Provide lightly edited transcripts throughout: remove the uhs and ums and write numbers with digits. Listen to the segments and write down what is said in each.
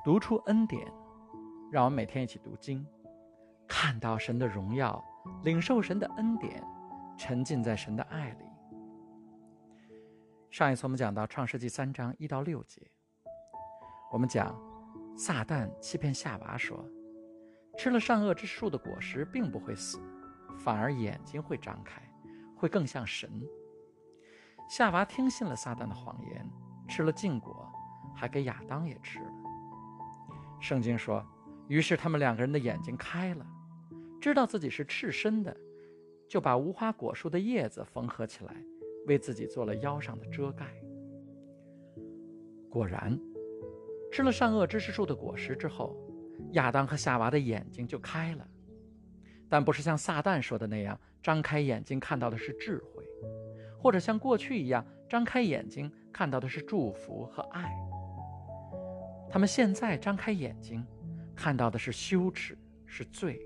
读出恩典，让我们每天一起读经，看到神的荣耀，领受神的恩典，沉浸在神的爱里。上一次我们讲到创世纪3章1到6节，我们讲撒旦欺骗夏娃说，吃了善恶之树的果实并不会死，反而眼睛会张开，会更像神。夏娃听信了撒旦的谎言，吃了禁果，还给亚当也吃了。圣经说，于是他们2个人的眼睛开了，知道自己是赤身的，就把无花果树的叶子缝合起来，为自己做了腰上的遮盖。果然，吃了善恶知识树的果实之后，亚当和夏娃的眼睛就开了，但不是像撒旦说的那样，张开眼睛看到的是智慧，或者像过去一样，张开眼睛看到的是祝福和爱。他们现在张开眼睛，看到的是羞耻，是罪。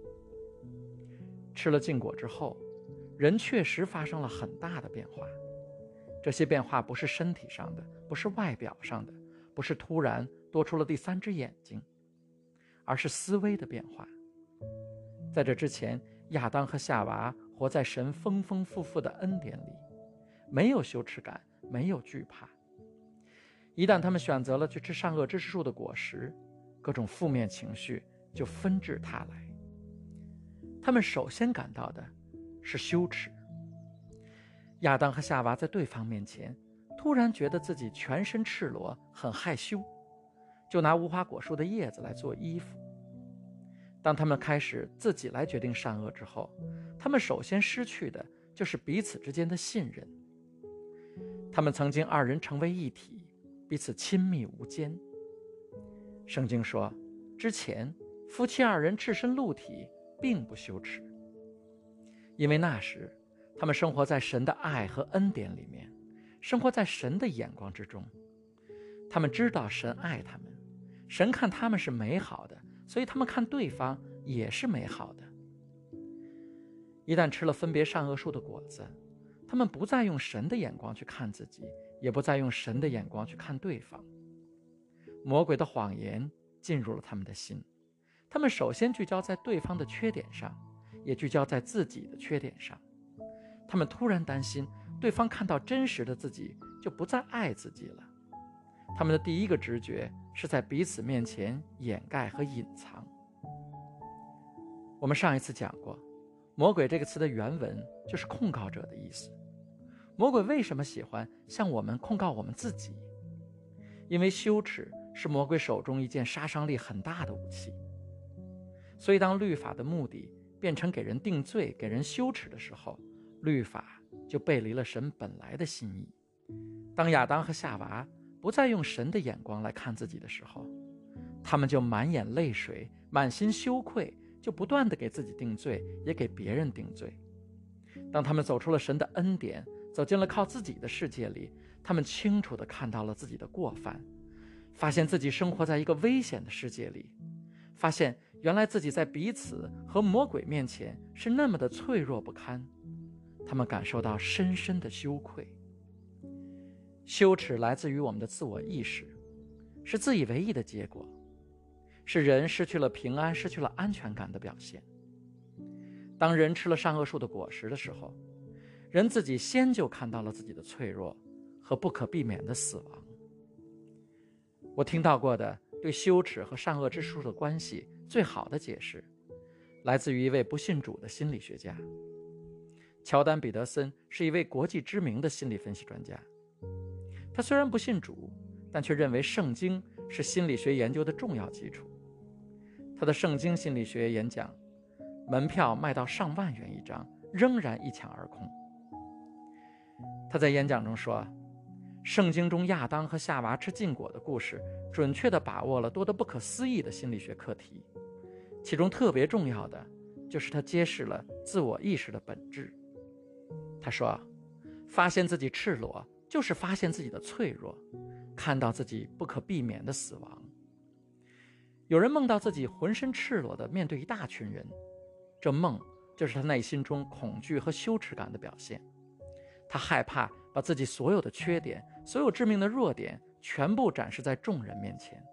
吃了禁果之后，人确实发生了很大的变化。这些变化不是身体上的，不是外表上的，不是突然多出了第3只眼睛，而是思维的变化。在这之前，亚当和夏娃活在神丰丰富富的恩典里，没有羞耻感，没有惧怕。一旦他们选择了去吃善恶知识树的果实，各种负面情绪就纷至沓来。他们首先感到的是羞耻。亚当和夏娃在对方面前突然觉得自己全身赤裸，很害羞，就拿无花果树的叶子来做衣服。当他们开始自己来决定善恶之后，他们首先失去的就是彼此之间的信任。他们曾经2人成为一体，彼此亲密无间。圣经说，之前夫妻2人赤身露体并不羞耻，因为那时他们生活在神的爱和恩典里面，生活在神的眼光之中。他们知道神爱他们，神看他们是美好的，所以他们看对方也是美好的。一旦吃了分别善恶树的果子，他们不再用神的眼光去看自己，也不再用神的眼光去看对方。魔鬼的谎言进入了他们的心，他们首先聚焦在对方的缺点上，也聚焦在自己的缺点上。他们突然担心对方看到真实的自己就不再爱自己了。他们的第一个直觉是在彼此面前掩盖和隐藏。我们上一次讲过，魔鬼这个词的原文就是控告者的意思。魔鬼为什么喜欢向我们控告我们自己？因为羞耻是魔鬼手中一件杀伤力很大的武器。所以当律法的目的变成给人定罪，给人羞耻的时候，律法就背离了神本来的心意。当亚当和夏娃不再用神的眼光来看自己的时候，他们就满眼泪水，满心羞愧，就不断地给自己定罪，也给别人定罪。当他们走出了神的恩典，走进了靠自己的世界里，他们清楚地看到了自己的过犯，发现自己生活在一个危险的世界里，发现原来自己在彼此和魔鬼面前是那么的脆弱不堪。他们感受到深深的羞愧。羞耻来自于我们的自我意识，是自以为意的结果，是人失去了平安，失去了安全感的表现。当人吃了善恶树的果实的时候，人自己先就看到了自己的脆弱和不可避免的死亡。我听到过的对羞耻和善恶之树的关系最好的解释，来自于一位不信主的心理学家。乔丹·彼得森是一位国际知名的心理分析专家。他虽然不信主，但却认为圣经是心理学研究的重要基础。他的圣经心理学演讲，门票卖到上万元一张，仍然一抢而空。他在演讲中说，圣经中亚当和夏娃吃禁果的故事，准确地把握了多得不可思议的心理学课题，其中特别重要的就是他揭示了自我意识的本质。他说，发现自己赤裸就是发现自己的脆弱，看到自己不可避免的死亡。有人梦到自己浑身赤裸地面对一大群人，这梦就是他内心中恐惧和羞耻感的表现。他害怕把自己所有的缺点，所有致命的弱点全部展示在众人面前，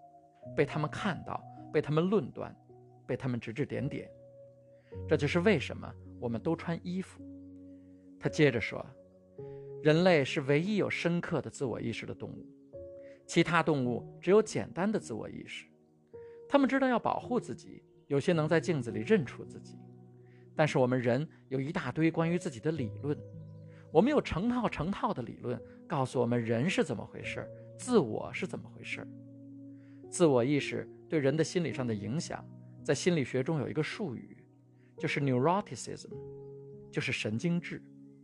被他们看到，被他们论断，被他们指指点点。这就是为什么我们都穿衣服。他接着说，人类是唯一有深刻的自我意识的动物，其他动物只有简单的自我意识。他们知道要保护自己，有些能在镜子里认出自己。但是我们人有一大堆关于自己的理论，我们有成套的理论告诉我们人是怎么回事，自我是怎么回事。自我意识对人的心理上的影响，在心理学中有一个术语，就是 neuroticism， 就是神经质。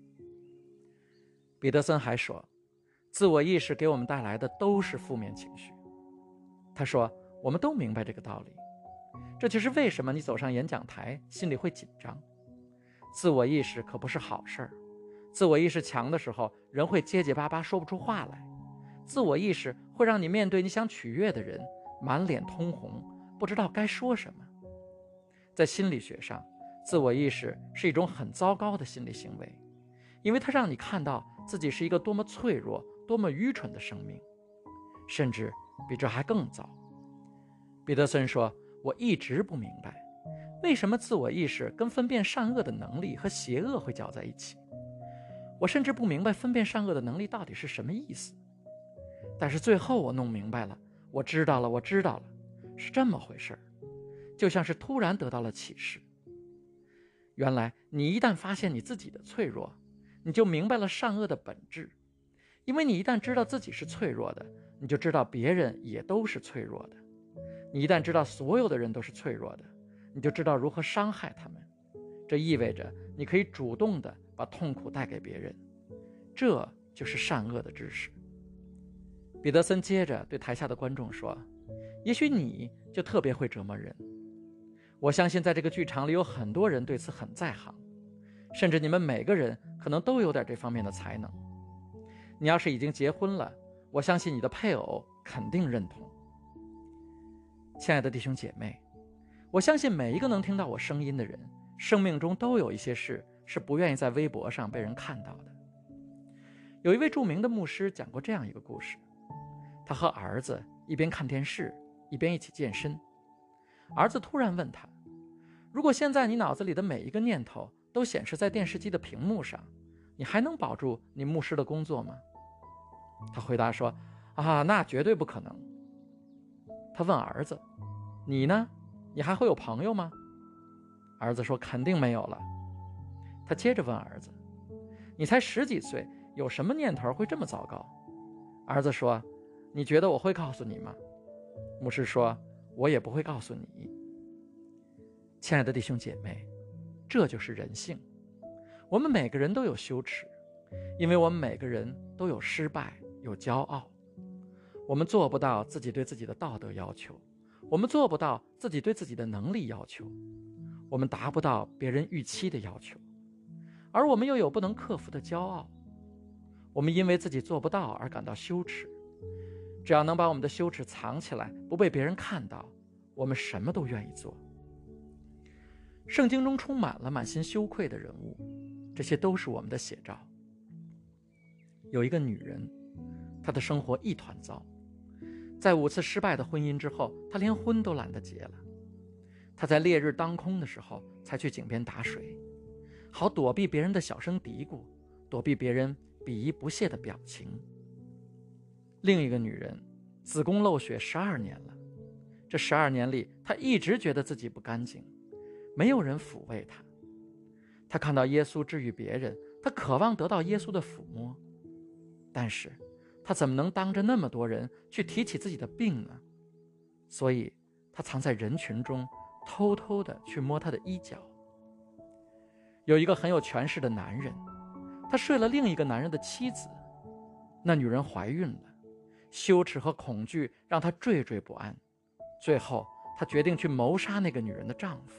彼得森还说，自我意识给我们带来的都是负面情绪。他说，我们都明白这个道理，这就是为什么你走上演讲台心里会紧张。自我意识可不是好事儿，自我意识强的时候，人会结结巴巴说不出话来。自我意识会让你面对你想取悦的人，满脸通红，不知道该说什么。在心理学上，自我意识是一种很糟糕的心理行为，因为它让你看到自己是一个多么脆弱、多么愚蠢的生命，甚至比这还更糟。彼得森说，我一直不明白，为什么自我意识跟分辨善恶的能力和邪恶会搅在一起。我甚至不明白分辨善恶的能力到底是什么意思。但是最后我弄明白了，我知道了，是这么回事，就像是突然得到了启示。原来你一旦发现你自己的脆弱，你就明白了善恶的本质。因为你一旦知道自己是脆弱的，你就知道别人也都是脆弱的。你一旦知道所有的人都是脆弱的，你就知道如何伤害他们。这意味着你可以主动地把痛苦带给别人，这就是善恶的知识。彼得森接着对台下的观众说，也许你就特别会折磨人。我相信在这个剧场里有很多人对此很在行，甚至你们每个人可能都有点这方面的才能。你要是已经结婚了，我相信你的配偶肯定认同。亲爱的弟兄姐妹，我相信每一个能听到我声音的人，生命中都有一些事是不愿意在微博上被人看到的。有一位著名的牧师讲过这样一个故事，他和儿子一边看电视，一边一起健身。儿子突然问他，如果现在你脑子里的每一个念头都显示在电视机的屏幕上，你还能保住你牧师的工作吗？他回答说，那绝对不可能。他问儿子，你呢？你还会有朋友吗？儿子说，肯定没有了。他接着问儿子，你才10几岁，有什么念头会这么糟糕？儿子说，你觉得我会告诉你吗？牧师说，我也不会告诉你。亲爱的弟兄姐妹，这就是人性。我们每个人都有羞耻，因为我们每个人都有失败，有骄傲。我们做不到自己对自己的道德要求，我们做不到自己对自己的能力要求，我们达不到别人预期的要求，而我们又有不能克服的骄傲。我们因为自己做不到而感到羞耻，只要能把我们的羞耻藏起来，不被别人看到，我们什么都愿意做。圣经中充满了满心羞愧的人物，这些都是我们的写照。有一个女人，她的生活一团糟，在5次失败的婚姻之后，她连婚都懒得结了。她在烈日当空的时候才去井边打水，好躲避别人的小声嘀咕，躲避别人鄙夷不屑的表情。另一个女人子宫漏血12年了，这12年里，她一直觉得自己不干净，没有人抚慰她。她看到耶稣治愈别人，她渴望得到耶稣的抚摸，但是她怎么能当着那么多人去提起自己的病呢？所以她藏在人群中，偷偷地去摸她的衣角。有一个很有权势的男人，他睡了另一个男人的妻子，那女人怀孕了，羞耻和恐惧让他惴惴不安，最后他决定去谋杀那个女人的丈夫。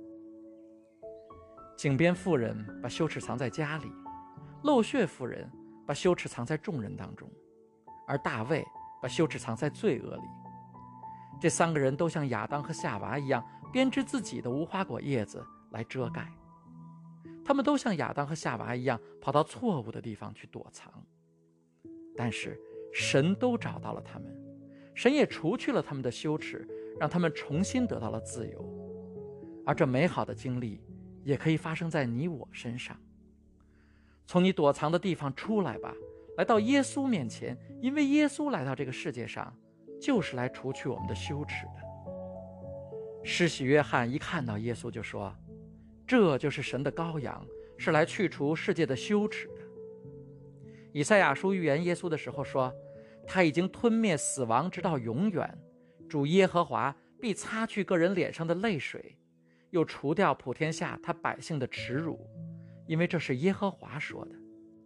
井边妇人把羞耻藏在家里，漏血妇人把羞耻藏在众人当中，而大卫把羞耻藏在罪恶里。这3个人都像亚当和夏娃一样，编织自己的无花果叶子来遮盖。他们都像亚当和夏娃一样，跑到错误的地方去躲藏。但是神都找到了他们， 神也除去了他们的羞耻，让他们重新得到了自由。而这美好的经历也可以发生在你我身上。从你躲藏的地方出来吧，来到耶稣面前，因为耶稣来到这个世界上，就是来除去我们的羞耻的。施洗约翰一看到耶稣就说，这就是神的羔羊，是来去除世界的羞耻的。以赛亚书预言耶稣的时候说，他已经吞灭死亡直到永远，主耶和华必擦去个人脸上的泪水，又除掉普天下他百姓的耻辱，因为这是耶和华说的。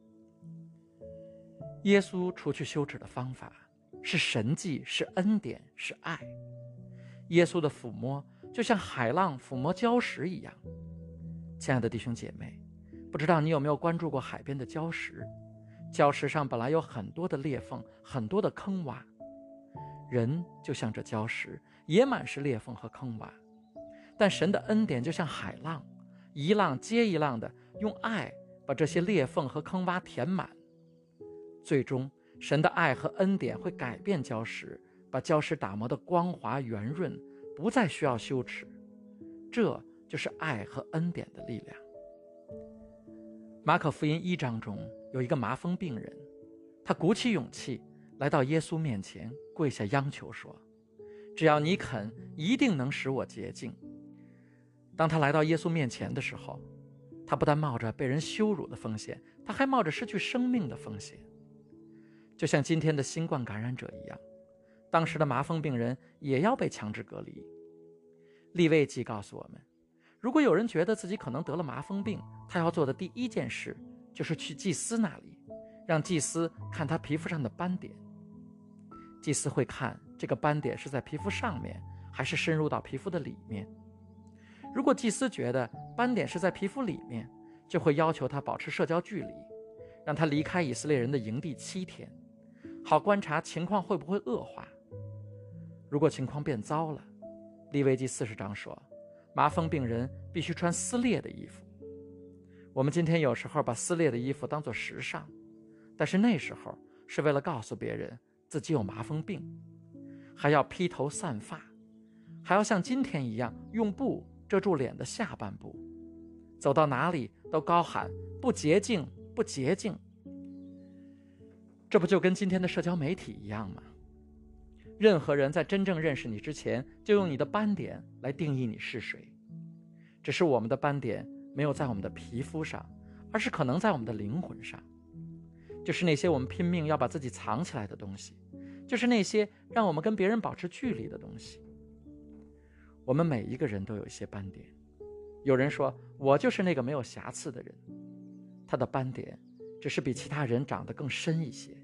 耶稣除去羞耻的方法是神迹，是恩典，是爱。耶稣的抚摸就像海浪抚摸礁石一样。亲爱的弟兄姐妹，不知道你有没有关注过海边的礁石？礁石上本来有很多的裂缝，很多的坑洼。人就像这礁石，也满是裂缝和坑洼。但神的恩典就像海浪，一浪接一浪的用爱把这些裂缝和坑洼填满。最终，神的爱和恩典会改变礁石，把礁石打磨得光滑圆润，不再需要羞耻。这就是爱和恩典的力量。马可福音1章中有一个麻风病人，他鼓起勇气来到耶稣面前，跪下央求说，只要你肯，一定能使我洁净。当他来到耶稣面前的时候，他不但冒着被人羞辱的风险，他还冒着失去生命的风险。就像今天的新冠感染者一样，当时的麻风病人也要被强制隔离。利未记告诉我们，如果有人觉得自己可能得了麻风病，他要做的第一件事就是去祭司那里，让祭司看他皮肤上的斑点。祭司会看这个斑点是在皮肤上面，还是深入到皮肤的里面。如果祭司觉得斑点是在皮肤里面，就会要求他保持社交距离，让他离开以色列人的营地7天，好观察情况会不会恶化。如果情况变糟了，利未记40章说，麻风病人必须穿撕裂的衣服。我们今天有时候把撕裂的衣服当作时尚，但是那时候是为了告诉别人自己有麻风病，还要披头散发，还要像今天一样用布遮住脸的下半部，走到哪里都高喊不洁净，不洁净。这不就跟今天的社交媒体一样吗？任何人在真正认识你之前，就用你的斑点来定义你是谁。只是我们的斑点没有在我们的皮肤上，而是可能在我们的灵魂上。就是那些我们拼命要把自己藏起来的东西，就是那些让我们跟别人保持距离的东西。我们每一个人都有一些斑点。有人说，我就是那个没有瑕疵的人，他的斑点只是比其他人长得更深一些。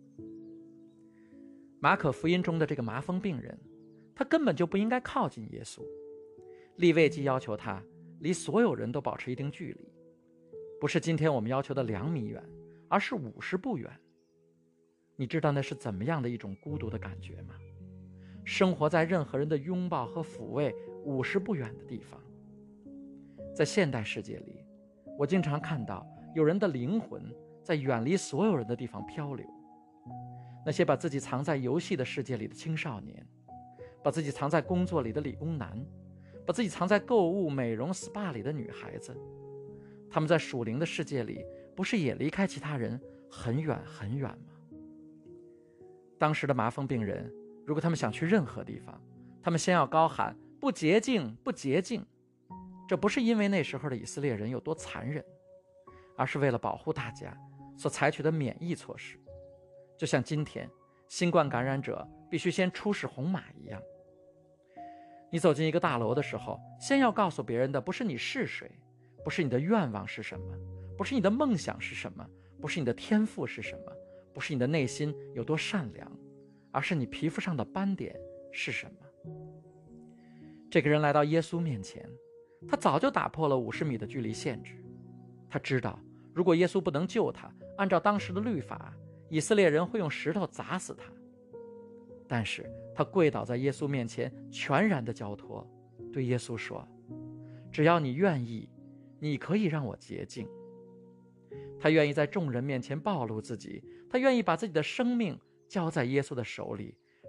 马可福音中的这个麻风病人，他根本就不应该靠近耶稣。利未记要求他离所有人都保持一定距离，不是今天我们要求的2米远，而是50步远。你知道那是怎么样的一种孤独的感觉吗？生活在任何人的拥抱和抚慰50步远的地方。在现代世界里，我经常看到有人的灵魂在远离所有人的地方漂流。那些把自己藏在游戏的世界里的青少年，把自己藏在工作里的理工男，把自己藏在购物、美容、SPA 里的女孩子，他们在属灵的世界里不是也离开其他人很远很远吗？当时的麻风病人，如果他们想去任何地方，他们先要高喊不洁净，不洁净。这不是因为那时候的以色列人有多残忍，而是为了保护大家所采取的免疫措施。就像今天新冠感染者必须先出示红码一样。你走进一个大楼的时候，先要告诉别人的不是你是谁，不是你的愿望是什么，不是你的梦想是什么，不是你的天赋是什么，不是你的内心有多善良，而是你皮肤上的斑点是什么。这个人来到耶稣面前，他早就打破了50米的距离限制。他知道，如果耶稣不能救他，按照当时的律法，以色列人会用石头砸死他。但是他跪倒在耶稣面前，全然的交托，对耶稣说，只要你愿意，你可以让我洁净。他愿意在众人面前暴露自己，他愿意把自己的生命交在耶稣的手里，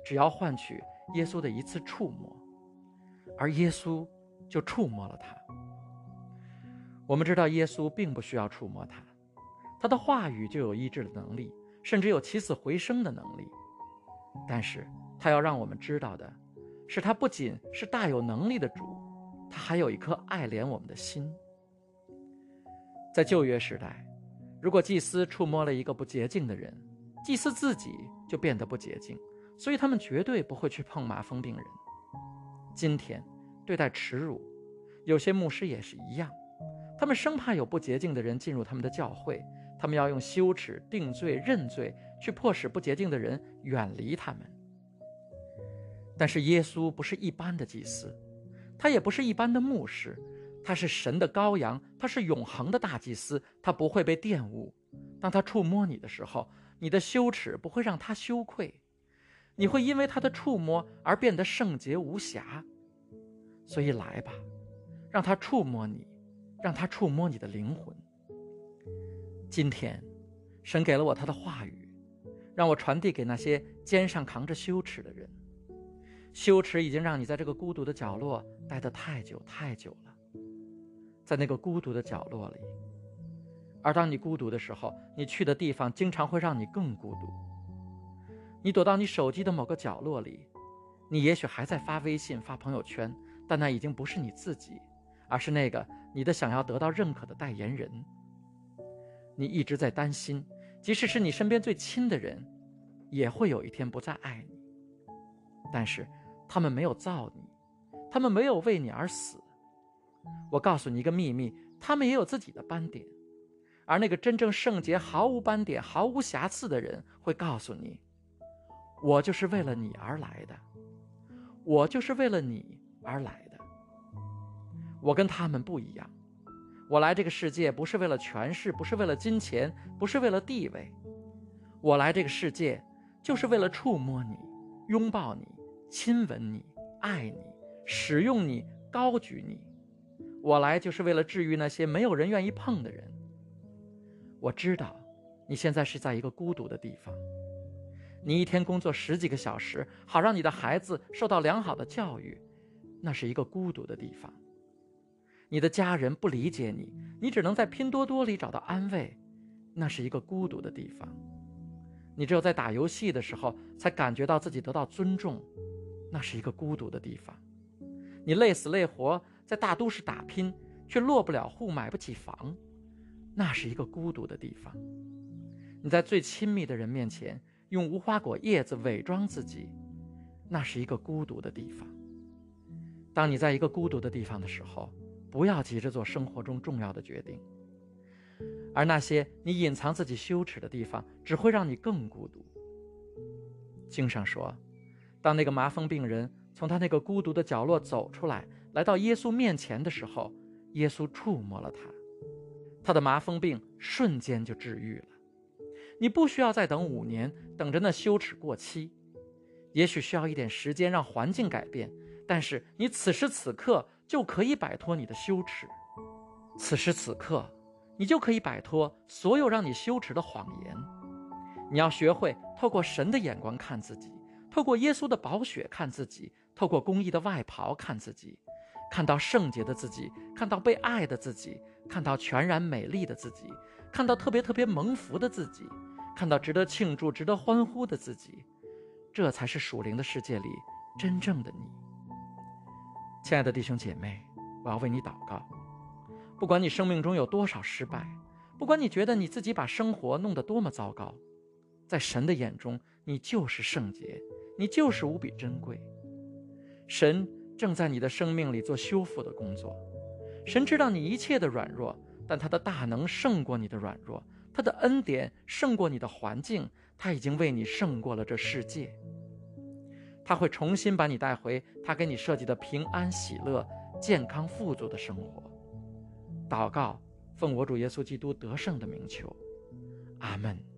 只要换取耶稣的一次触摸，而耶稣就触摸了他。我们知道耶稣并不需要触摸他，他的话语就有医治的能力，甚至有起死回生的能力。但是他要让我们知道的是，他不仅是大有能力的主，他还有一颗爱怜我们的心。在旧约时代，如果祭司触摸了一个不洁净的人，祭司自己就变得不洁净，所以他们绝对不会去碰麻风病人。今天对待耻辱，有些牧师也是一样，他们生怕有不洁净的人进入他们的教会，他们要用羞耻、定罪、认罪去迫使不洁净的人远离他们。但是耶稣不是一般的祭司，他也不是一般的牧师，他是神的羔羊，他是永恒的大祭司，他不会被玷污。当他触摸你的时候，你的羞耻不会让他羞愧，你会因为他的触摸而变得圣洁无瑕。所以来吧，让他触摸你，让他触摸你的灵魂。今天神给了我他的话语，让我传递给那些肩上扛着羞耻的人。羞耻已经让你在这个孤独的角落待得太久太久了，在那个孤独的角落里。而当你孤独的时候，你去的地方经常会让你更孤独。你躲到你手机的某个角落里，你也许还在发微信发朋友圈，但那已经不是你自己，而是那个你的想要得到认可的代言人。你一直在担心，即使是你身边最亲的人，也会有一天不再爱你。但是他们没有造你，他们没有为你而死。我告诉你一个秘密，他们也有自己的斑点，而那个真正圣洁、毫无斑点、毫无瑕疵的人会告诉你，我就是为了你而来的，我就是为了你而来的。我跟他们不一样，我来这个世界不是为了权势，不是为了金钱，不是为了地位，我来这个世界就是为了触摸你，拥抱你，亲吻你，爱你，使用你，高举你。我来就是为了治愈那些没有人愿意碰的人。我知道你现在是在一个孤独的地方，你一天工作10几个小时，好让你的孩子受到良好的教育，那是一个孤独的地方。你的家人不理解你，你只能在拼多多里找到安慰，那是一个孤独的地方。你只有在打游戏的时候才感觉到自己得到尊重，那是一个孤独的地方。你累死累活在大都市打拼，却落不了户，买不起房，那是一个孤独的地方。你在最亲密的人面前用无花果叶子伪装自己，那是一个孤独的地方。当你在一个孤独的地方的时候，不要急着做生活中重要的决定，而那些你隐藏自己羞耻的地方，只会让你更孤独。经上说，当那个麻风病人从他那个孤独的角落走出来，来到耶稣面前的时候，耶稣触摸了他，他的麻风病瞬间就治愈了。你不需要再等5年，等着那羞耻过期，也许需要一点时间让环境改变，但是你此时此刻就可以摆脱你的羞耻。此时此刻你就可以摆脱所有让你羞耻的谎言。你要学会透过神的眼光看自己，透过耶稣的宝血看自己，透过公义的外袍看自己，看到圣洁的自己，看到被爱的自己，看到全然美丽的自己，看到特别蒙福的自己，看到值得庆祝、值得欢呼的自己。这才是属灵的世界里真正的你。亲爱的弟兄姐妹，我要为你祷告。不管你生命中有多少失败，不管你觉得你自己把生活弄得多么糟糕，在神的眼中，你就是圣洁，你就是无比珍贵。神正在你的生命里做修复的工作。神知道你一切的软弱，但他的大能胜过你的软弱，他的恩典胜过你的环境，他已经为你胜过了这世界。他会重新把你带回他给你设计的平安、喜乐、健康、富足的生活。祷告，奉我主耶稣基督得胜的名求，阿们。